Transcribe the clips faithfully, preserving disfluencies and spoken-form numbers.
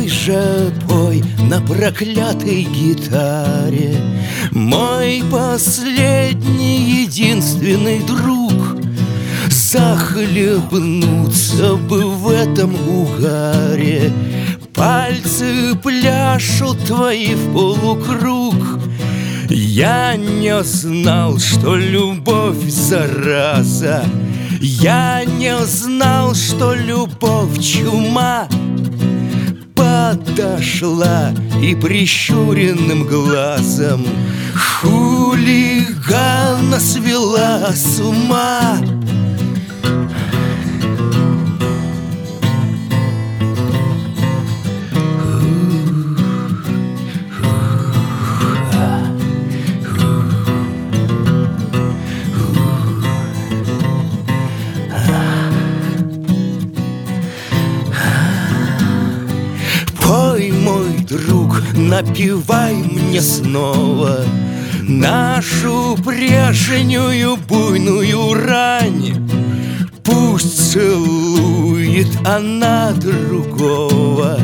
Пой же, пой на проклятой гитаре, мой последний, единственный друг. Захлебнуться бы в этом угаре, пальцы пляшут твои в полукруг. Я не знал, что любовь зараза, я не знал, что любовь чума. Подошла и прищуренным глазом хулигана свела с ума. Пой, мой друг, напевай мне снова нашу прежнюю буйную рань. Пусть целует она другого,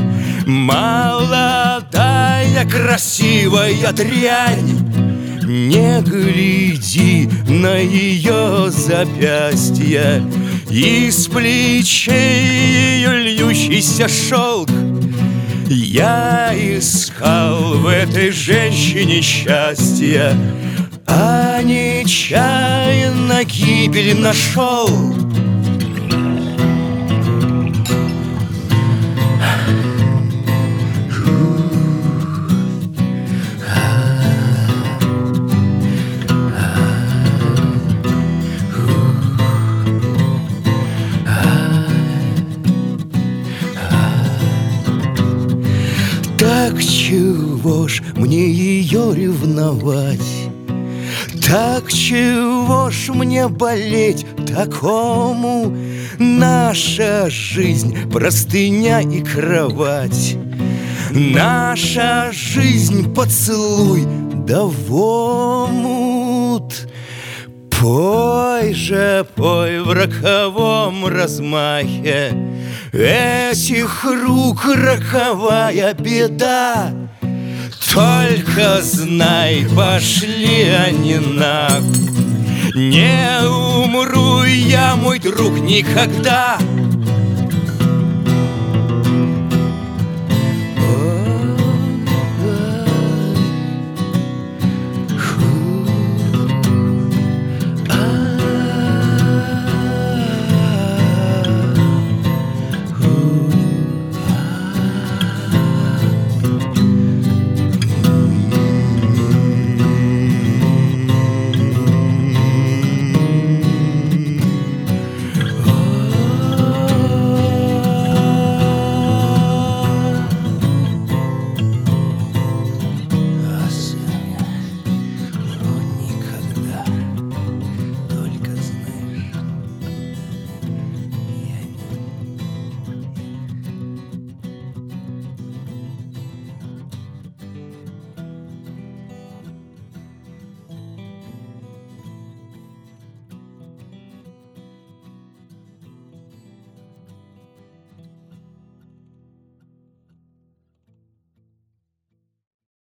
молодая красивая дрянь. Не гляди на ее запястья, из плечей ее льющийся шелк. Я искал в этой женщине счастья, а нечаянно гибель нашел. Так чего ж мне ее ревновать? Так чего ж мне болеть такому? Наша жизнь — простыня и кровать, наша жизнь — поцелуй да в омут. Пой же, пой в роковом размахе этих рук роковая беда. Только знай, пошли они нахуй. Не умру я, мой друг, никогда.